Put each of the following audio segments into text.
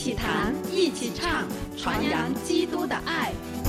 起弹，一起唱，传扬基督的爱。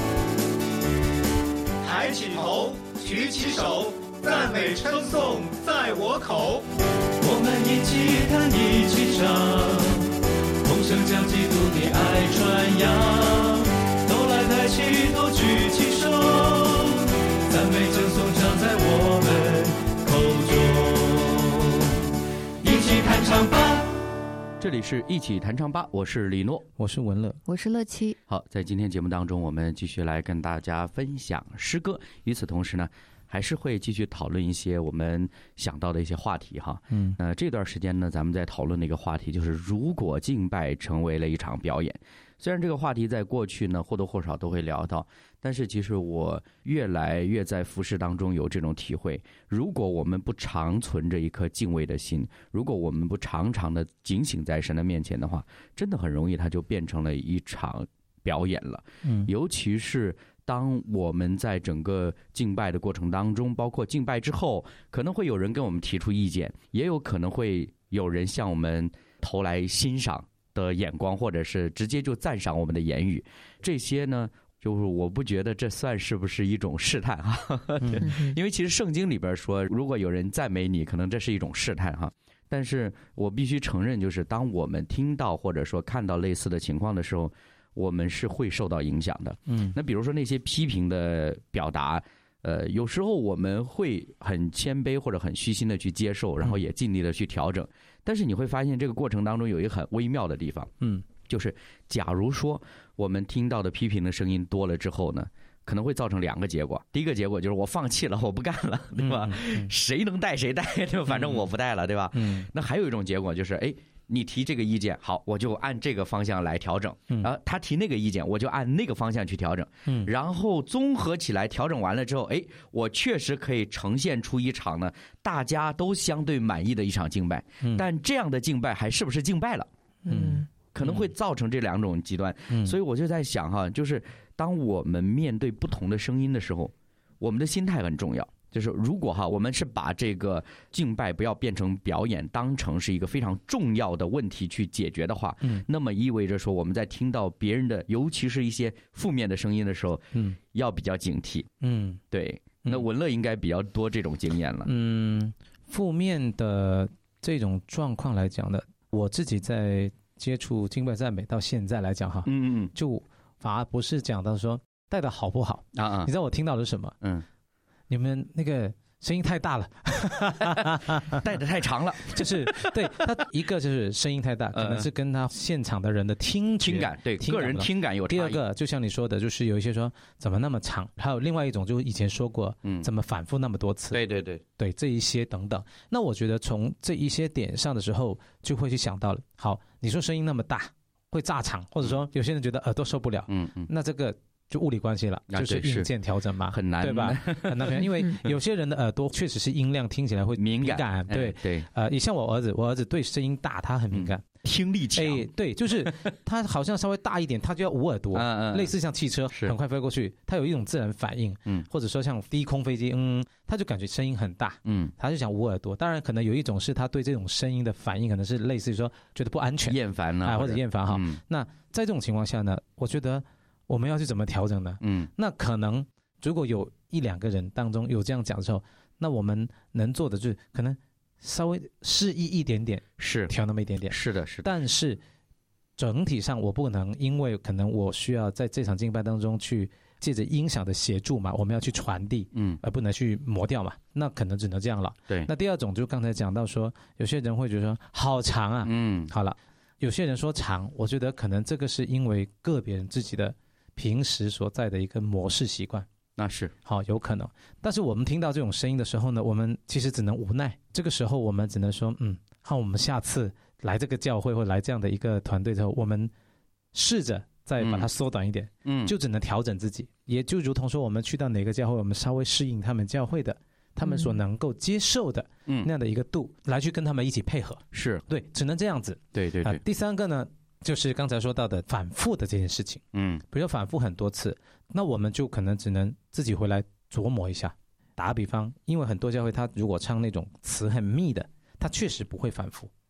抬起头，举起手，赞美称颂在我口。 我们一起弹，一起唱，同声将基督的爱传扬。都来抬起头，举起手，赞美称颂常在我们口中。一起弹唱吧。 这里是一起弹唱吧，我是李诺， 我是文乐， 我是乐琪。 好，在今天节目当中，我们继续来跟大家分享诗歌。与此同时呢，还是会继续讨论一些我们想到的一些话题哈。这段时间呢，咱们在讨论的一个话题就是，如果敬拜成为了一场表演。虽然这个话题在过去呢或多或少都会聊到，但是其实我越来越在服事当中有这种体会，如果我们不常存着一颗敬畏的心，如果我们不常常的警醒在神的面前的话，真的很容易它就变成了一场表演了。尤其是当我们在整个敬拜的过程当中，包括敬拜之后，可能会有人跟我们提出意见，也有可能会有人向我们投来欣赏的眼光，或者是直接就赞赏我们的言语。这些呢，就是我不觉得这算是不是一种试探哈。因为其实圣经里边说，如果有人赞美你，可能这是一种试探哈。但是我必须承认，就是当我们听到或者说看到类似的情况的时候，我们是会受到影响的。那比如说那些批评的表达，有时候我们会很谦卑或者很虚心的去接受，然后也尽力的去调整。但是你会发现这个过程当中有一个很微妙的地方，就是假如说我们听到的批评的声音多了之后呢，可能会造成两个结果。第一个结果就是我放弃了，我不干了，对吧？谁能带谁带，对吧？反正我不带了，对吧？那还有一种结果就是，你提这个意见，好，我就按这个方向来调整。然后他提那个意见，我就按那个方向去调整。然后综合起来，调整完了之后，我确实可以呈现出一场呢大家都相对满意的一场敬拜。但这样的敬拜还是不是敬拜了？可能会造成这两种极端。所以我就在想哈，就是当我们面对不同的声音的时候，我们的心态很重要。就是如果我们是把这个敬拜不要变成表演，当成是一个非常重要的问题去解决的话，那么意味着说我们在听到别人的，尤其是一些负面的声音的时候，要比较警惕。对。那文乐应该比较多这种经验了。 负面的这种状况来讲呢，我自己在接触敬拜赞美到现在来讲哈，就反而不是讲到说带的好不好啊。你知道我听到的是什么？你们那个声音太大了， 带的太长了， 就是对他一个就是声音太大，可能是跟他现场的人的听感，对个人听感有差异。 第二个就像你说的，就是有一些说怎么那么长，还有另外一种就以前说过，怎么反复那么多次？对这一些等等。那我觉得从这一些点上的时候，就会去想到了。好，你说声音那么大会炸场，或者说有些人觉得耳朵受不了，那这个就物理关系了，就是硬件调整嘛， 很难， 对吧？很难，因为有些人的耳朵确实是音量听起来会敏感，对，也像我儿子对声音大他很敏感， 听力强， 对，就是他好像稍微大一点，他就要捂耳朵，类似像汽车很快飞过去，他有一种自然反应，或者说像低空飞机，他就感觉声音很大，他就想捂耳朵。当然，可能有一种是他对这种声音的反应，可能是类似于说觉得不安全、 厌烦啊， 或者厌烦哈。那在这种情况下呢，我觉得我们要去怎么调整呢？那可能如果有一两个人当中有这样讲的时候，那我们能做的就是可能稍微示意一点点， 是调那么一点点， 是的。 但是整体上我不能，因为可能我需要在这场敬拜当中去借着音响的协助嘛，我们要去传递，而不能去磨掉嘛，那可能只能这样了。 对。 那第二种就刚才讲到说，有些人会觉得说好长啊，好了，有些人说长，我觉得可能这个是因为个别人自己的平时所在的一个模式习惯， 那是好有可能。但是我们听到这种声音的时候呢，我们其实只能无奈。这个时候我们只能说，看我们下次来这个教会或来这样的一个团队之后，我们试着再把它缩短一点，就只能调整自己。也就如同说，我们去到哪个教会，我们稍微适应他们教会的，他们所能够接受的那样的一个度，来去跟他们一起配合。 是对，只能这样子。 对。 第三个呢，就是刚才说到的反复的这件事情，比如说反复很多次，那我们就可能只能自己回来琢磨一下。打个比方，因为很多教会他如果唱那种词很密的，他确实不会反复，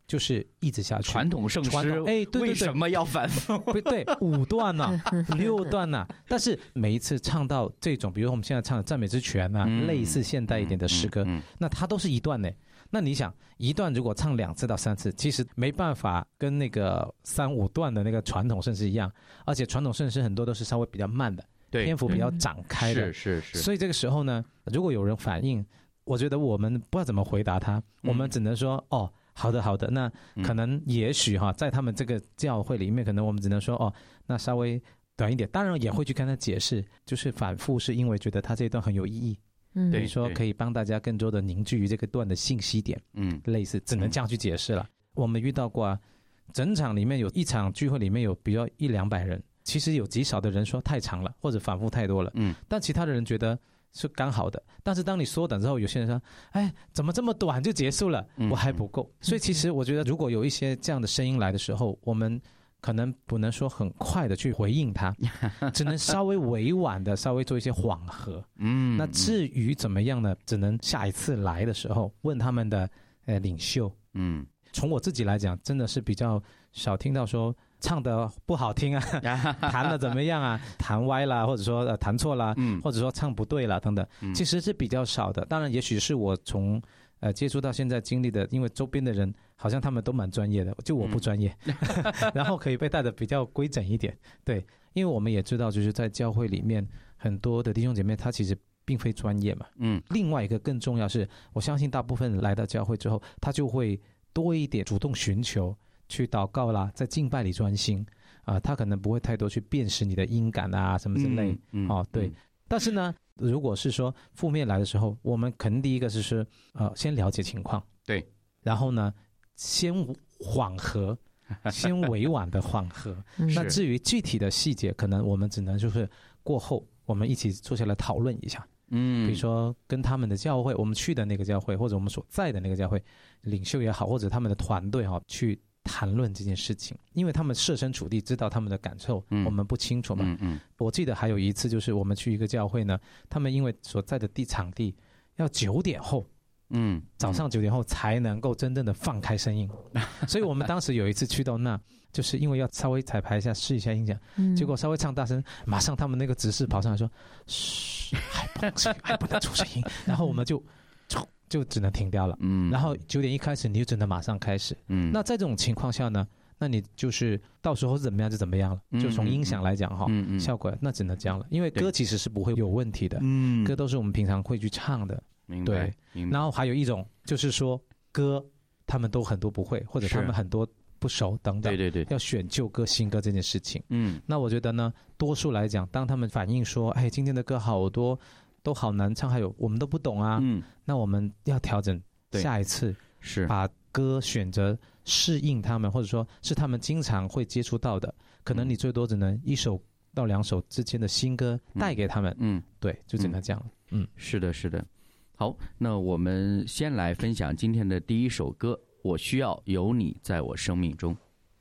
就是一直下去。 传统圣诗， 对， 为什么要反复？ 对，5段啊，6段啊，但是每一次唱到这种，比如我们现在唱的赞美之泉啊，类似现代一点的诗歌，那它都是一段呢。那你想，一段如果唱2次到3次，其实没办法跟那个3、5段的那个传统圣诗一样，而且传统圣诗很多都是稍微比较慢的，篇幅比较展开的， 是。 所以这个时候呢，如果有人反映，我觉得我们不知道怎么回答他，我们只能说哦。好的，那可能也许在他们这个教会里面，可能我们只能说那稍微短一点，当然也会去跟他解释，就是反复是因为觉得他这一段很有意义，比如说可以帮大家更多的凝聚于这个段的信息点，类似只能这样去解释了。我们遇到过整场里面有一场聚会里面有比如100-200人，其实有极少的人说太长了或者反复太多了，但其他的人觉得是刚好的，但是当你缩短之后，有些人说怎么这么短就结束了，我还不够。所以其实我觉得如果有一些这样的声音来的时候，我们可能不能说很快的去回应他，只能稍微委婉的稍微做一些缓和。那至于怎么样呢，只能下一次来的时候问他们的领袖。从我自己来讲，真的是比较少听到说唱的不好听啊，弹的怎么样啊，弹歪啦，或者说弹错啦，或者说唱不对啦等等，其实是比较少的。当然也许是我从接触到现在经历的，因为周边的人好像他们都蛮专业的，就我不专业，然后可以被带的比较规整一点。对，因为我们也知道就是在教会里面很多的弟兄姐妹他其实并非专业嘛。另外一个更重要是，我相信大部分人来到教会之后，他就会多一点主动寻求去祷告啦，在敬拜里专心他可能不会太多去辨识你的音感啊什么之类。对。但是呢，如果是说负面来的时候，我们肯定第一个是先了解情况， 对， 然后呢先缓和，先委婉的缓和。那至于具体的细节，可能我们只能就是过后我们一起坐下来讨论一下。比如说跟他们的教会，我们去的那个教会，或者我们所在的那个教会领袖也好，或者他们的团队去谈论这件事情，因为他们设身处地知道他们的感受，我们不清楚嘛。我记得还有一次就是我们去一个教会呢，他们因为所在的场地要9点后，早上9点后才能够真正的放开声音，所以我们当时有一次去到那，就是因为要稍微彩排一下试一下音响，结果稍微唱大声，马上他们那个执事跑上来说嘘，还不能出声音，然后我们就只能停掉了。然后9点一开始你就只能马上开始。那在这种情况下呢，那你就是到时候怎么样就怎么样了，就从音响来讲效果那只能这样了，因为歌其实是不会有问题的，歌都是我们平常会去唱的。对，然后还有一种就是说歌他们都很多不会，或者他们很多不熟等等，对，要选旧歌新歌这件事情。那我觉得呢，多数来讲，当他们反映说今天的歌好多都好难唱，还有我们都不懂啊，那我们要调整，下一次是把歌选择适应他们，或者说是他们经常会接触到的，可能你最多只能1首到2首之间的新歌带给他们。对，就只能这样了。 是的。好，那我们先来分享今天的第一首歌，我需要有你在我生命中。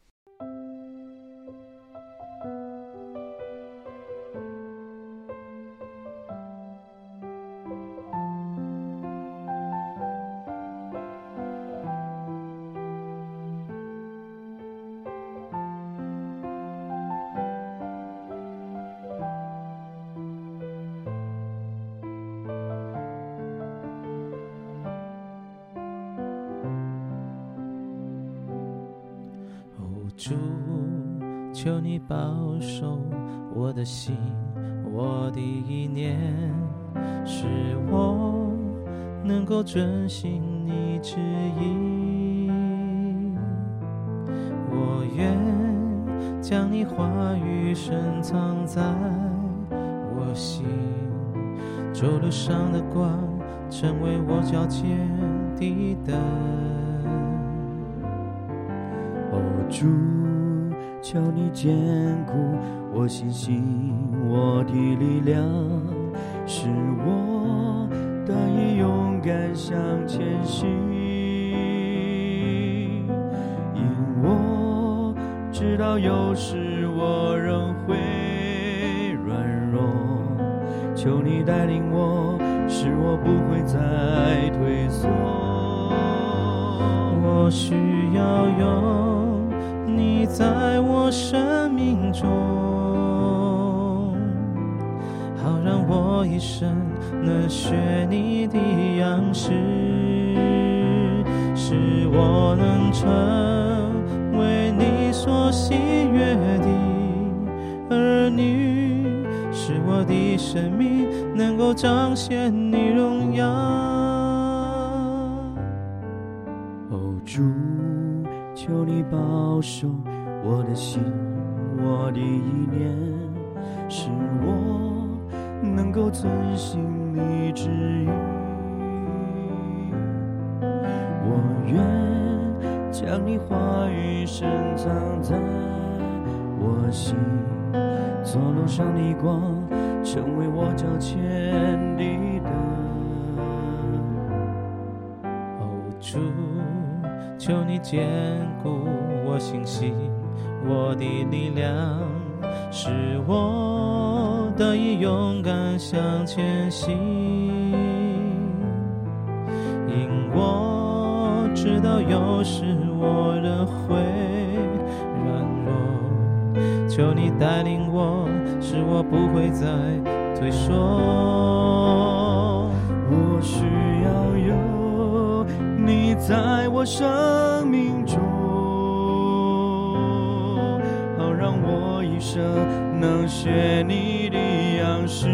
主，求你保守我的心，我的意念，使我能够遵行你旨意。我愿将你话语深藏在我心，走路上的光成为我脚前的灯。 主，求你坚固我信心，我的力量，使我得以勇敢向前行。因我知道有时我仍会软弱，求你带领我，使我不会再退缩。 我需要有你在我生命中，好让我一生能学你的样式，使我能成为你所喜悦的儿女，使我的生命能够彰显你荣耀。 哦，主，求你保守我的心，我的意念，使我能够遵行你旨意。我愿将你话语深藏在我心，做路上的光，成为我脚前的灯。 哦，主，求你坚固我信心，我的力量，使我得以勇敢向前行。因我知道有时我仍会软弱，求你带领我，使我不会再退缩。 我需要有你在我生命中，好让我一生能学你的样式，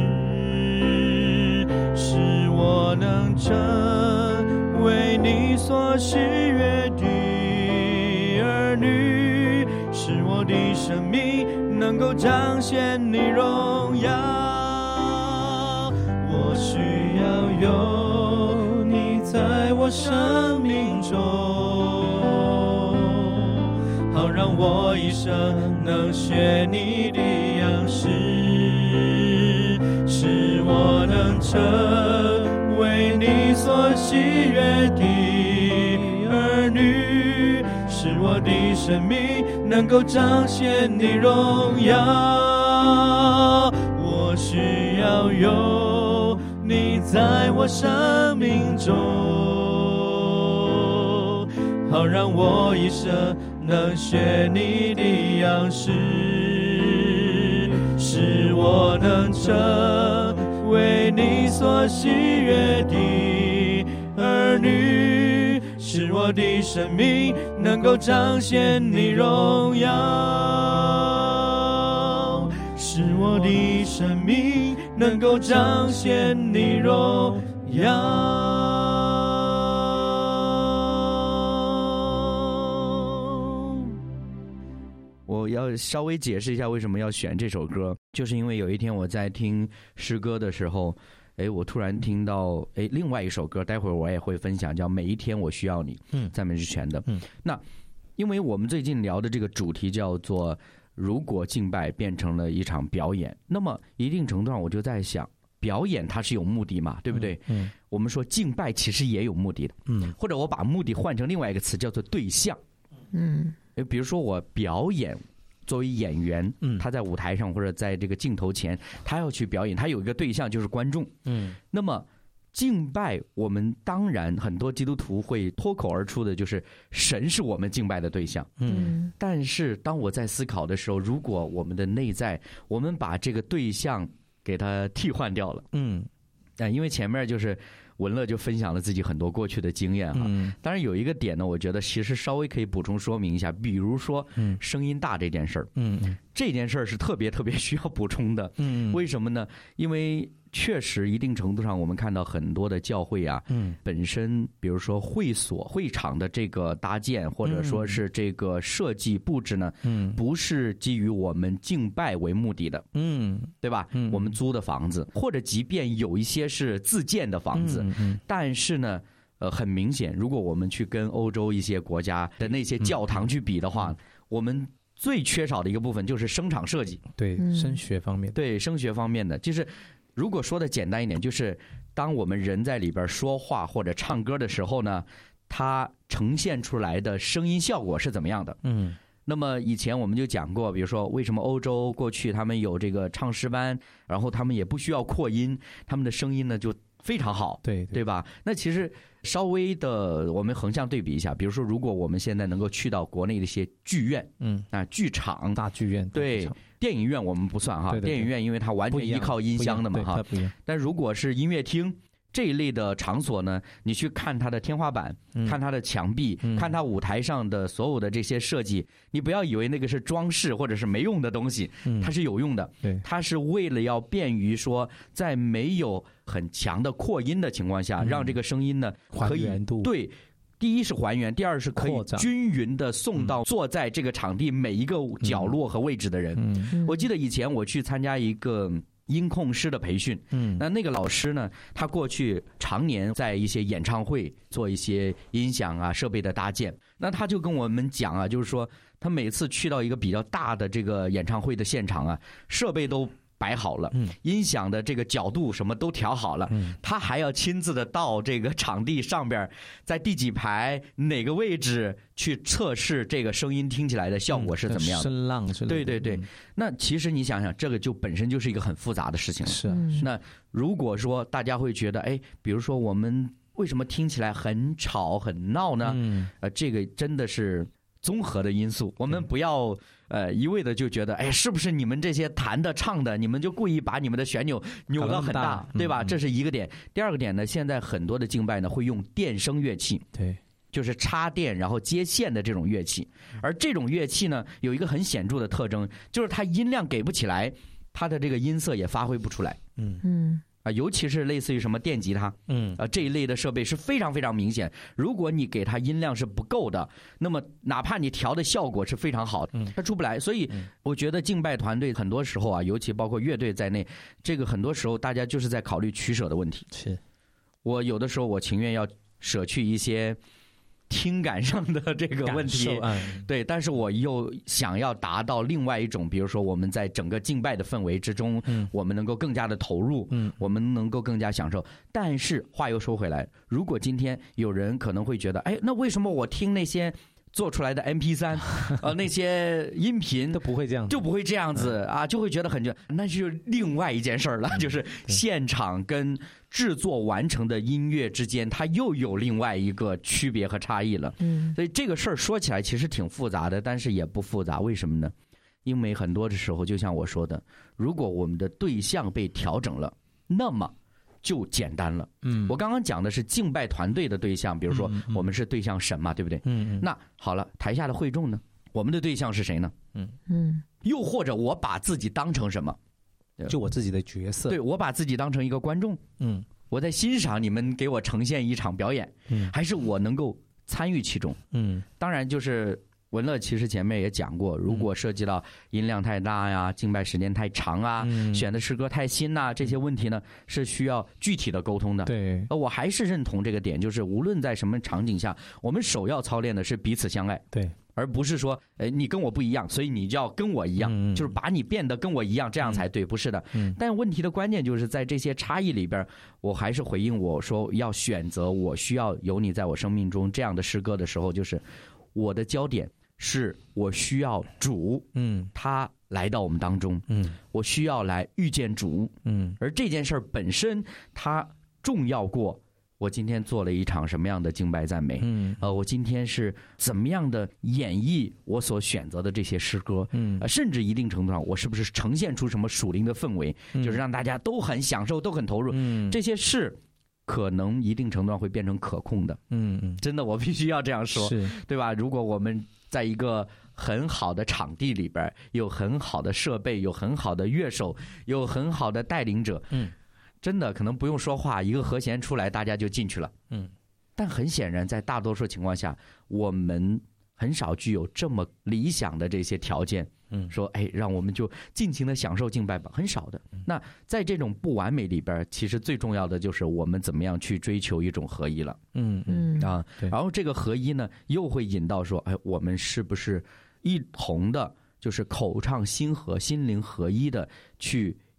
使我能成为你所喜悦的儿女，使我的生命能够彰显你荣耀。 我需要有你在我生命中，好让我一生能学你的样式，使我能成为你所喜悦的儿女，使我的生命能够彰显你荣耀。我需要有你在我生命中，好让我一生能学你的样式，使我能成为你所喜悦的儿女，使我的生命能够彰显你荣耀，使我的生命能够彰显你荣耀。 我要稍微解释一下为什么要选这首歌，就是因为有一天我在听诗歌的时候，我突然听到另外一首歌，待会儿我也会分享，叫《每一天我需要你》，赞美之泉的。那因为我们最近聊的这个主题叫做如果敬拜变成了一场表演，那么一定程度上我就在想，表演它是有目的嘛，对不对？我们说敬拜其实也有目的的，或者我把目的换成另外一个词叫做对象。比如说我表演，作为演员，他在舞台上或者在这个镜头前，他要去表演，他有一个对象就是观众。那么敬拜，我们当然很多基督徒会脱口而出的就是神是我们敬拜的对象。但是当我在思考的时候，如果我们的内在，我们把这个对象给它替换掉了，因为前面就是文乐就分享了自己很多过去的经验哈，当然有一个点呢，我觉得其实稍微可以补充说明一下，比如说声音大这件事儿，这件事儿是特别特别需要补充的，为什么呢？因为确实一定程度上我们看到很多的教会啊，本身比如说会所会场的这个搭建或者说是这个设计布置呢，不是基于我们敬拜为目的的，对吧？我们租的房子，或者即便有一些是自建的房子，但是呢很明显，如果我们去跟欧洲一些国家的那些教堂去比的话，我们最缺少的一个部分就是声场设计， 对，声学方面， 对，声学方面的，就是如果说的简单一点，就是当我们人在里边说话或者唱歌的时候呢，它呈现出来的声音效果是怎么样的？那么以前我们就讲过，比如说为什么欧洲过去他们有这个唱诗班，然后他们也不需要扩音，他们的声音呢就非常好， 对对吧？那其实稍微的我们横向对比一下，比如说如果我们现在能够去到国内的一些剧院，剧场、 大剧院， 对，电影院我们不算哈， 对对对， 电影院因为它完全依靠音箱的嘛哈，但如果是音乐厅这一类的场所呢，你去看它的天花板，看它的墙壁，看它舞台上的所有的这些设计，你不要以为那个是装饰或者是没用的东西，它是有用的，它是为了要便于说在没有很强的扩音的情况下，让这个声音呢可以对。第一是还原，第二是可以均匀的送到坐在这个场地每一个角落和位置的人。我记得以前我去参加一个音控师的培训，那个老师呢，他过去常年在一些演唱会做一些音响啊设备的搭建，那他就跟我们讲啊，就是说他每次去到一个比较大的这个演唱会的现场啊，设备都摆好了，音响的这个角度什么都调好了，他还要亲自的到这个场地上边，在第几排哪个位置去测试这个声音听起来的效果是怎么样的， 声浪之类的。 对对对，那其实你想想，这个就本身就是一个很复杂的事情了。 是啊， 那如果说大家会觉得，哎，比如说我们为什么听起来很吵很闹呢？这个真的是综合的因素，我们不要一味的就觉得，哎，是不是你们这些弹的唱的，你们就故意把你们的旋钮扭到很大，对吧？这是一个点。第二个点呢，现在很多的敬拜呢会用电声乐器， 对， 就是插电然后接线的这种乐器，而这种乐器呢有一个很显著的特征，就是它音量给不起来，它的这个音色也发挥不出来。尤其是类似于什么电吉他，这一类的设备是非常非常明显。如果你给它音量是不够的，那么哪怕你调的效果是非常好的，它出不来。所以我觉得敬拜团队很多时候啊，尤其包括乐队在内，这个很多时候大家就是在考虑取舍的问题。 是我有的时候我情愿要舍去一些听感上的这个问题，对，但是我又想要达到另外一种，比如说我们在整个敬拜的氛围之中，我们能够更加的投入，我们能够更加享受。但是话又说回来，如果今天有人可能会觉得，哎，那为什么我听那些做出来的 MP3 那些音频都不会这样， 就不会这样子啊，就会觉得很那就是另外一件事了，就是现场跟制作完成的音乐之间，它又有另外一个区别和差异了。所以这个事儿说起来其实挺复杂的，但是也不复杂。为什么呢？因为很多的时候，就像我说的，如果我们的对象被调整了，那么就简单了。我刚刚讲的是敬拜团队的对象，比如说我们是对象神嘛，对不对？那好了，台下的会众呢，我们的对象是谁呢？又或者我把自己当成什么？ 就我自己的角色， 对，我把自己当成一个观众，我在欣赏你们给我呈现一场表演，还是我能够参与其中？当然就是文乐其实前面也讲过，如果涉及到音量太大呀、敬拜时间太长啊、选的诗歌太新呐，这些问题呢是需要具体的沟通的。 对， 我还是认同这个点，就是无论在什么场景下，我们首要操练的是彼此相爱。 对。 而不是说，你跟我不一样，所以你就要跟我一样，就是把你变得跟我一样，这样才对，不是的。但问题的关键就是在这些差异里边，我还是回应我说，要选择我需要有你在我生命中这样的诗歌的时候，就是我的焦点是我需要主，他来到我们当中，我需要来遇见主，而这件事儿本身它重要过我今天做了一场什么样的敬拜赞美，我今天是怎么样的演绎我所选择的这些诗歌，甚至一定程度上我是不是呈现出什么属灵的氛围，就是让大家都很享受都很投入，这些事可能一定程度上会变成可控的。真的我必须要这样说，对吧？如果我们在一个很好的场地里边，有很好的设备，有很好的乐手，有很好的带领者，真的可能不用说话，一个和弦出来大家就进去了。但很显然在大多数情况下，我们很少具有这么理想的这些条件，说哎，让我们就尽情的享受敬拜吧，很少的。那在这种不完美里边，其实最重要的就是我们怎么样去追求一种合一了。然后这个合一呢，又会引到说，哎，我们是不是一同的，就是口唱心和、心灵合一的去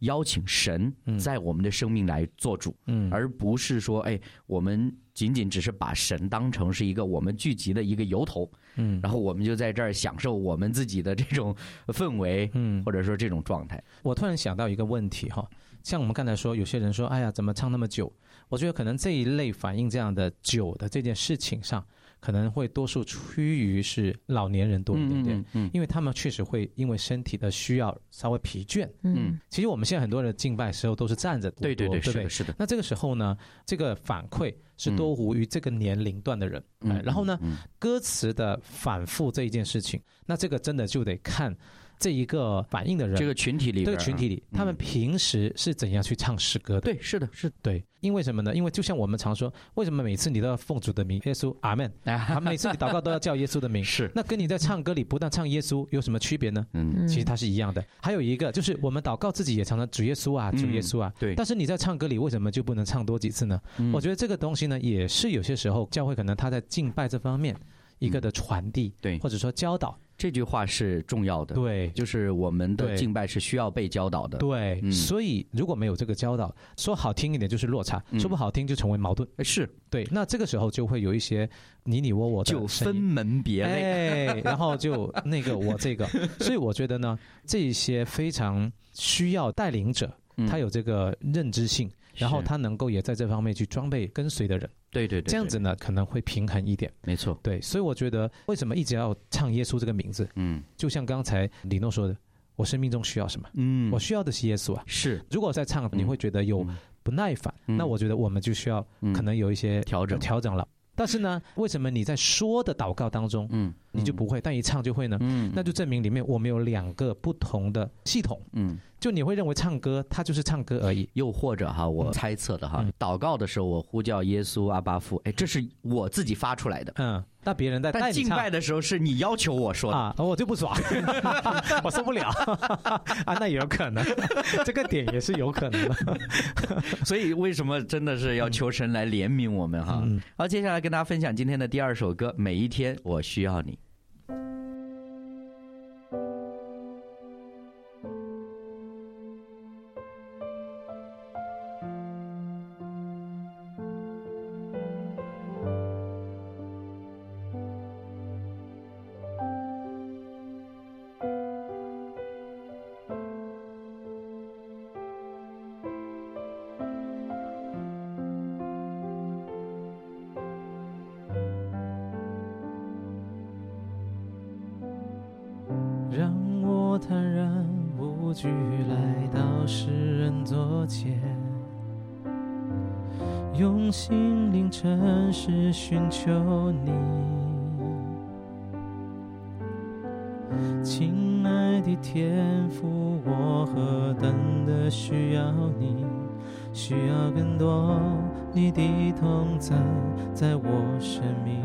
邀请神在我们的生命来做主，而不是说我们仅仅只是把神当成是一个我们聚集的一个由头，然后我们就在这儿享受我们自己的这种氛围，或者说这种状态。 我突然想到一个问题哈，像我们刚才说，有些人说，哎呀，怎么唱那么久？我觉得可能这一类反映这样的久的这件事情上，可能会多数趋于是老年人多一点点，因为他们确实会因为身体的需要稍微疲倦。其实我们现在很多人敬拜的时候都是站着， 对，是的。 那这个时候呢，这个反馈是多乎于这个年龄段的人。然后呢，歌词的反复这一件事情，那这个真的就得看这一个反应的人， 这个群体里， 他们平时是怎样去唱诗歌的？ 对，是的， 对。因为什么呢？因为就像我们常说，为什么每次你都要奉主的名，耶稣，阿们，每次你祷告都要叫耶稣的名， 是。 那跟你在唱歌里不但唱耶稣有什么区别呢？其实它是一样的。还有一个就是我们祷告自己也常常主耶稣啊，主耶稣啊， 对。 但是你在唱歌里为什么就不能唱多几次呢？我觉得这个东西呢，也是有些时候教会可能他在敬拜这方面一个的传递， 对， 或者说教导。 这句话是重要的， 对， 就是我们的敬拜是需要被教导的， 对，所以如果没有这个教导，说好听一点就是落差，说不好听就成为矛盾， 是对，那这个时候就会有一些你我我的就分门别类， 然后就那个我这个，所以我觉得呢，这一些非常需要带领者，他有这个认知性，然后他能够也在这方面去装备跟随的人。 对， 这样子呢可能会平衡一点， 没错。 对，所以我觉得为什么一直要唱耶稣这个名字？就像刚才李诺说的，我生命中需要什么？我需要的是耶稣啊。是，如果在唱你会觉得有不耐烦，那我觉得我们就需要可能有一些调整了。但是呢，为什么你在说的祷告当中，你就不会，但一唱就会呢？那就证明里面我们有两个不同的系统。就你会认为唱歌它就是唱歌而已， 又或者哈，我猜测的哈，祷告的时候我呼叫耶稣阿爸父，这是我自己发出来的。 那别人在带你唱， 但敬拜的时候是你要求我说的啊，我就不爽，我受不了啊，那也有可能，这个点也是有可能的。 所以为什么真的是要求神来怜悯我们哈？好，接下来跟大家分享今天的第二首歌《每一天我需要你》。 让我坦然无惧来到世人座前，用心灵诚实寻求你。亲爱的天父，我何等的需要你，需要更多你的同在在我生命。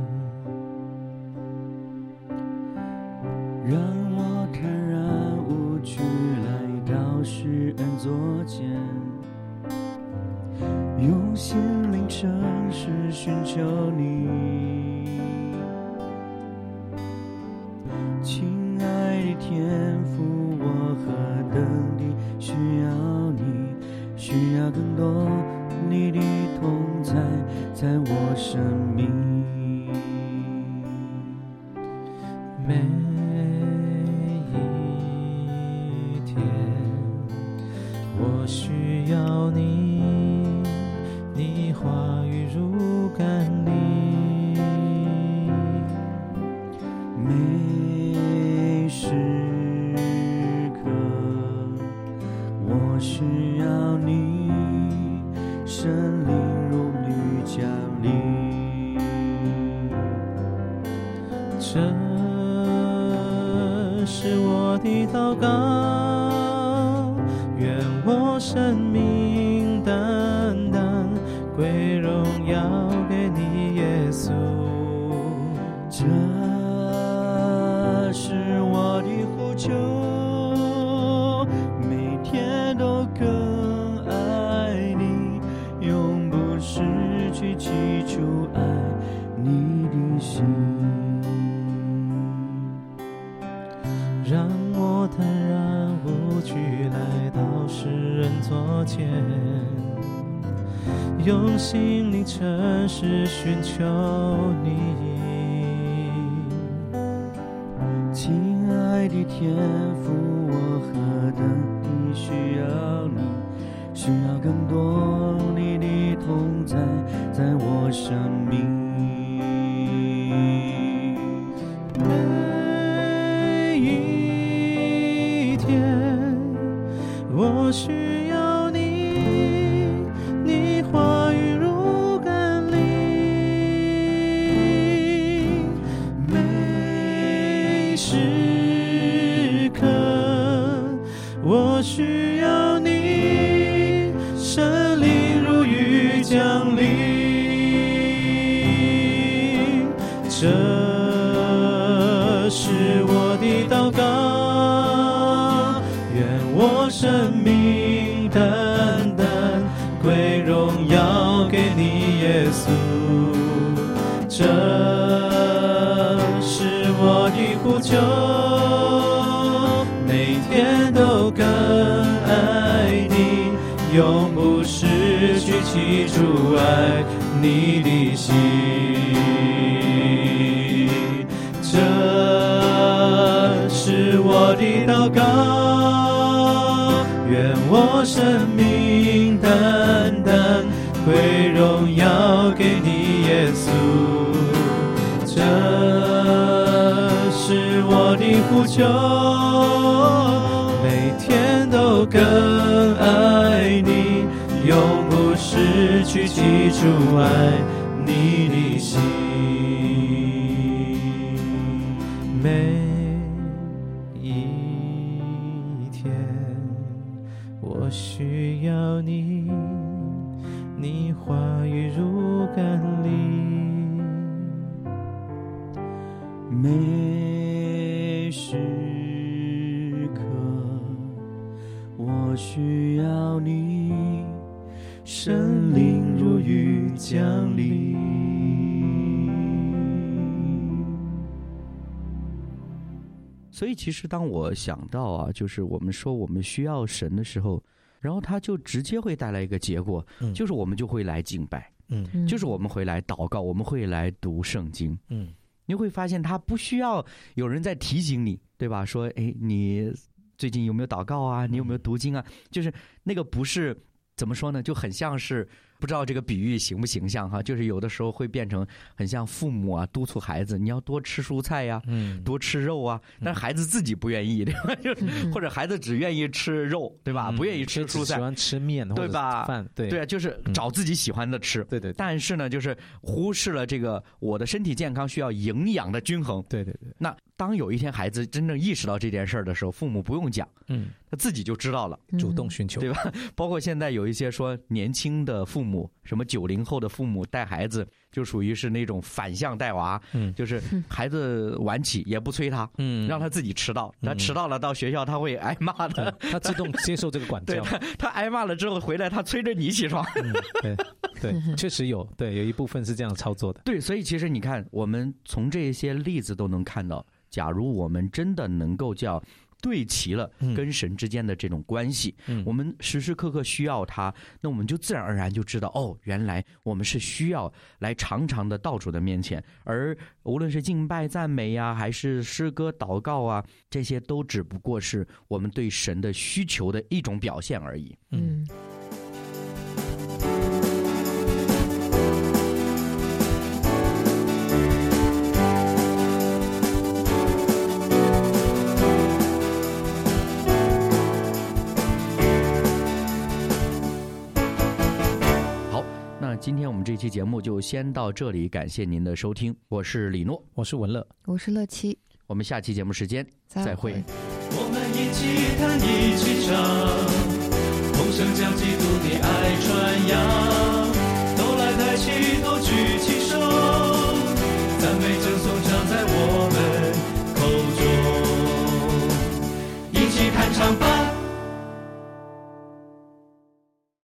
让我坦然无惧来到世人座前，用心灵诚实寻求你。亲爱的天父，我何等地需要你，需要更多你的同在在我生命。每一天我需要你，你话语如甘霖。每时刻我需要你，圣灵如雨降临。这是我的祷告，愿我生命单单归荣耀给你耶稣。这是我的呼求，每天都更爱你，永不失去起初爱你的心。让我坦然无惧来到世作茧，用心灵诚实寻求你。 亲爱的天父，我何等地需要你，需要更多你的同在，在我生命。 每一天，我需要你，你话语如甘霖。每时刻，我需要你，圣灵如雨降临。这是我的祷告，愿我生命单单归荣耀给你耶稣。这是我的呼求，每天都更爱你，永不失去起初爱你的心。这是我的祷告，愿我生命单单归荣耀给你耶稣。这是我的呼求，每天都更爱你，永不失去起初爱你的心。每一天，我需要你，你话语如甘霖。 每时刻，我需要你，圣灵如雨降临。 所以其实当我想到啊，就是我们说我们需要神的时候，然后他就直接会带来一个结果，就是我们就会来敬拜，就是我们会来祷告，我们会来读圣经。你会发现他不需要有人在提醒你，对吧？说哎，你最近有没有祷告啊？你有没有读经啊？就是那个不是怎么说呢，就很像是不知道这个比喻形不形象哈，就是有的时候会变成很像父母啊督促孩子你要多吃蔬菜呀，多吃肉啊，但是孩子自己不愿意，对吧？或者孩子只愿意吃肉，对吧？不愿意吃蔬菜， 喜欢吃面对吧？饭， 对啊，就是找自己喜欢的吃， 对。 但是呢，就是忽视了这个我的身体健康需要营养的均衡， 对。 那当有一天孩子真正意识到这件事的时候，父母不用讲，他自己就知道了， 主动寻求， 对吧？包括现在有一些说年轻的父母，什么90后的父母带孩子，就属于是那种反向带娃，就是孩子晚起也不催他，让他自己迟到，他迟到了到学校他会挨骂的， 他自动接受这个管教， 对，他挨骂了之后回来，他催着你起床， 对，确实有一部分是这样操作的， 对，所以其实你看，我们从这些例子都能看到，假如我们真的能够叫对齐了跟神之间的这种关系，我们时时刻刻需要他，那我们就自然而然就知道，哦，原来我们是需要来常常的到主的面前，而无论是敬拜赞美呀，还是诗歌祷告啊，这些都只不过是我们对神的需求的一种表现而已。今天我们这期节目就先到这里，感谢您的收听，我是李诺， 我是文乐， 我是乐琪， 我们下期节目时间再会。 我们一起弹一起唱，同声将基督的爱传扬，都来抬起头举起手，赞美称颂常在我们口中，一起弹唱吧。